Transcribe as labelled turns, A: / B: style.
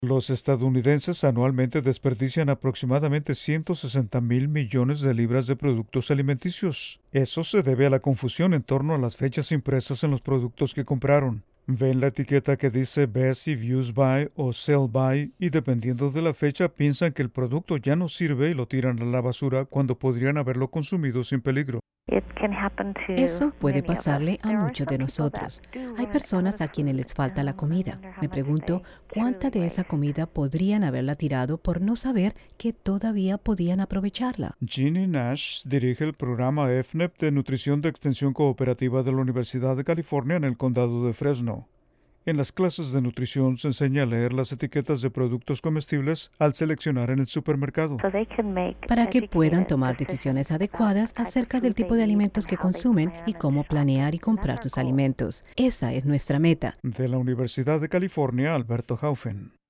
A: Los estadounidenses anualmente desperdician aproximadamente 160.000 millones de libras de productos alimenticios. Eso se debe a la confusión en torno a las fechas impresas en los productos que compraron. Ven la etiqueta que dice Best if Used by o Sell by y dependiendo de la fecha piensan que el producto ya no sirve y lo tiran a la basura cuando podrían haberlo consumido sin peligro.
B: Eso puede pasarle a muchos de nosotros. Hay personas a quienes les falta la comida. Me pregunto cuánta de esa comida podrían haberla tirado por no saber que todavía podían aprovecharla.
A: Ginny Nash dirige el programa EFNEP de Nutrición de Extensión Cooperativa de la Universidad de California en el condado de Fresno. En las clases de nutrición se enseña a leer las etiquetas de productos comestibles al seleccionar en el supermercado.
B: Para que puedan tomar decisiones adecuadas acerca del tipo de alimentos que consumen y cómo planear y comprar sus alimentos. Esa es nuestra meta.
A: De la Universidad de California, Alberto Haufen.